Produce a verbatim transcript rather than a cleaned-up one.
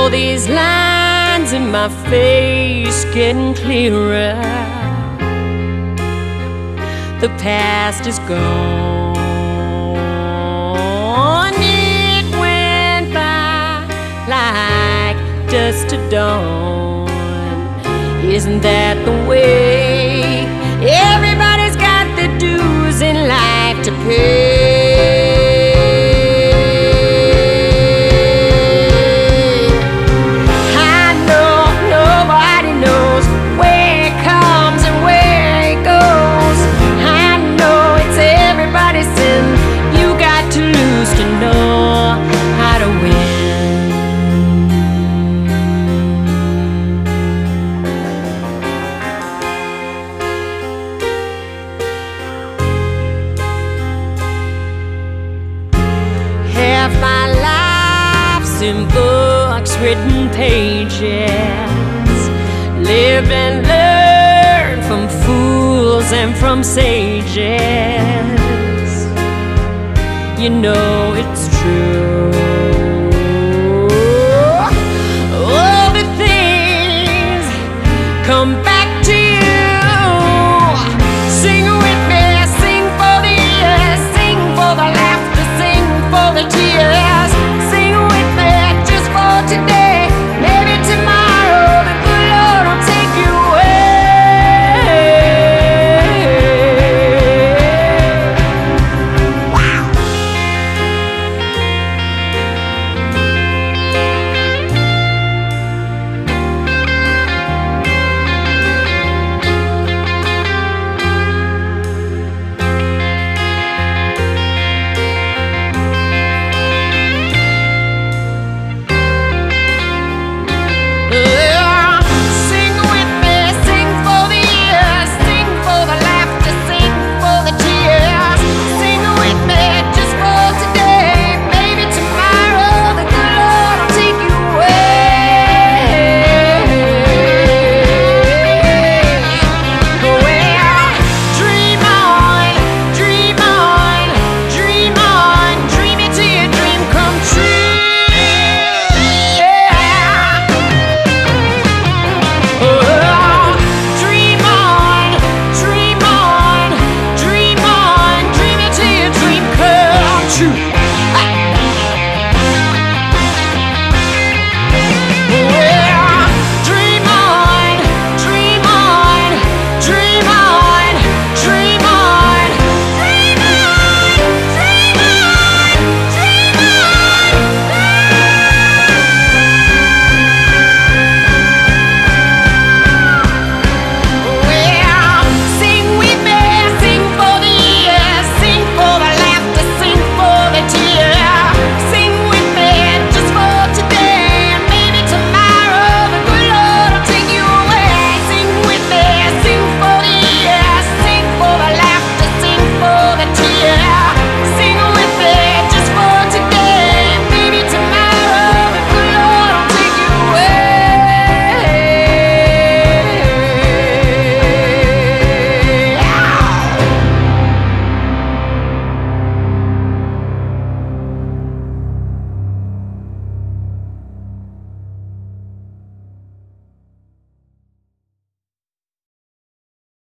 these lines in my face getting clearer. The past is gone. It went by like dust to dawn. Isn't that the way? Everybody's got their dues in life to pay. My life's in books, written pages. Live and learn from fools and from sages. You know it's true.